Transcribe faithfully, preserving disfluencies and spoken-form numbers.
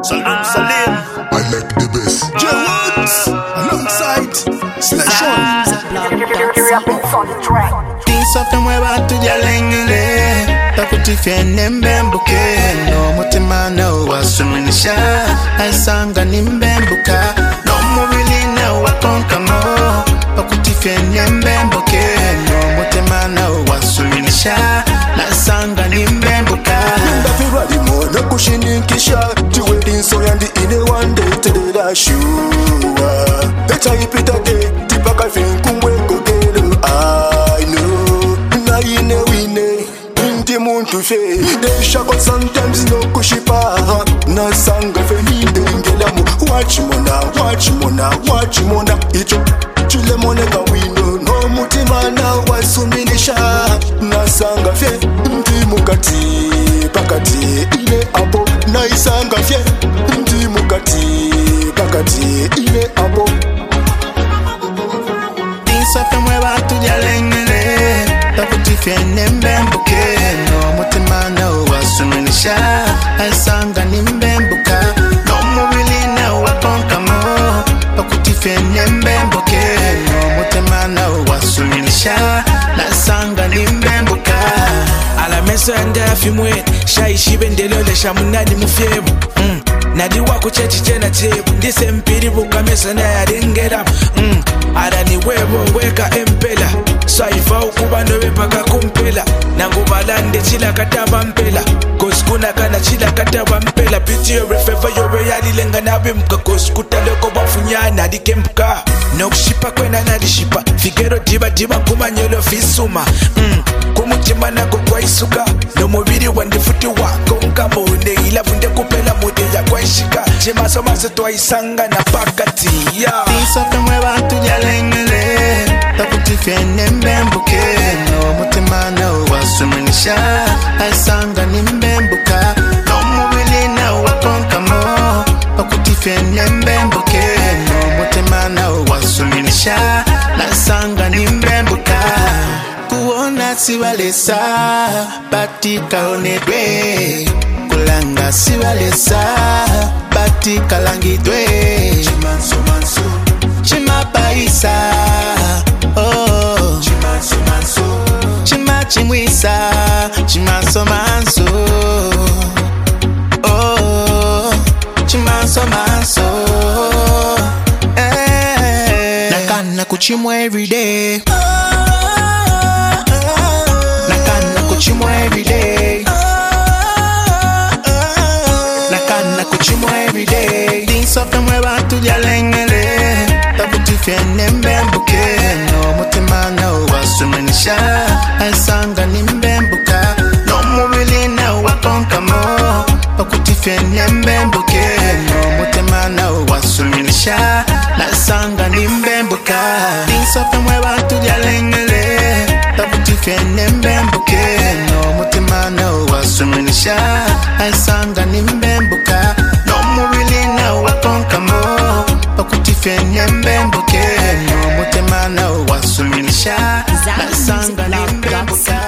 Salim, Salim. I like the best. J Woods alongside Slashon. Tinsofte mweba tuja lengele Takutifene mbembuke No mutima no wasuminisha Aisanga ni mbembuka No mubili no wakonka mo Takutifene mbembuke No mutima no wasuminisha Aisanga ni mbembuka Ndafirali mo na kushinikisha Tiwedi so yandi ine one day tedela shua Becha ipita de tipaka finkumwe kokelo I know na ine wine Inti muntu fe De shako sometimes no kushipa Na sanga fe ni dengelamu Watch mona, watch mona, watch mona Icho chile mone ka wino No mutima na wasuminisha Na sanga fe Inti mukati Pakati ine apo Na isanga fe Inti mukati Pakati ine apo Tinsofte mweba tuja lengele Takutifene mbembuke No mutima no wasuminisha Aisanga ni mbembuka No mubili no wakonka mo Takutifene mbembuke No mutima no wasuminisha Aisanga ni mbembuka Ala meso yanga afimwe Shaishi bendelole shamunani mufyebu mm. Nadi wako chechi chena chebu Ndise mpiri buka mesa na ya ringera mm. Ara ni webo weka empela Saifa ukubano wepaka kumpela Nangubalande chila kataba mpela Koskuna kana chila kataba mpela Piti yo refeva yo reyali lenga nawe mka Koskuta loko bafunyana di kempuka Nokushipa kwena nadishipa Figero diba diba kumanyelo fisuma mm. Kumutima nako kwa isuka No mubiri wande futi wako Nkamone ila vunde kupela mude ya kwa ishika Chima soma setuwa isanga na pakati yeah. Tinsofte mweba tuja lengele Takutifene mbembuke No mutima no wasuminisha Aisanga ni mbembuka No mubili no wakonka mo Takutifene mbembuke No mutima no wasuminisha Aisanga ni mbembuka Kuona siwalesa Batika onedwe Kulanga siwalesa Batika langidwe Chimanso manso Chima paisa Oh Chimanso manso Chima chimwisa Chimanso manso Oh Chimanso manso Eh Nakana kuchimwa everyday Nakana kuchimwa everyday Nakana kuchimwa everyday Tinsofte mweba tuja lengele Takutifene mbembuke No mutima no wasuminisha Aisanga ni mbembuka No mubili no wakonka mo Takutifene mbembuke No mutima no wasuminisha Aisanga ni mbembuka Tinsofte mweba tuja lengele Takutifene mbembuke No mutima no wasuminisha Aisanga ni mbembuka No mubili no wakonka mo Takutifene mbembuke No mutima no wasuminisha Aisanga ni mbembuka